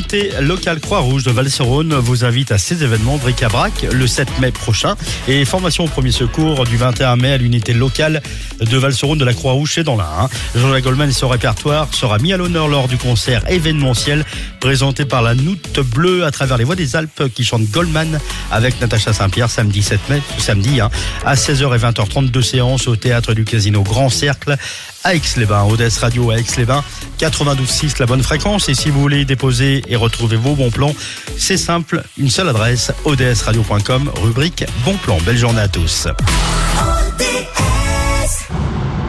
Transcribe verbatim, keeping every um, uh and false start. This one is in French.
L'unité locale Croix-Rouge de Val-sur-Rhône vous invite à ces événements bric-à-brac le sept mai prochain et formation au premier secours du vingt et un mai à l'unité locale de Val-sur-Rhône de la Croix-Rouge chez dans l'Ain. Jean-Jacques Goldman et son répertoire sera mis à l'honneur lors du concert événementiel présenté par la Noute Bleue à travers les voies des Alpes qui chante Goldman avec Natacha Saint-Pierre samedi sept mai, samedi hein, à seize heures et vingt heures trente, deux séances au théâtre du Casino Grand Cercle à Aix-les-Bains. O D S Radio à Aix-les-Bains, quatre-vingt-douze virgule six la bonne fréquence. Et si vous voulez déposer et retrouver vos bons plans, c'est simple, une seule adresse, o d s radio point com, rubrique Bon Plan. Belle journée à tous.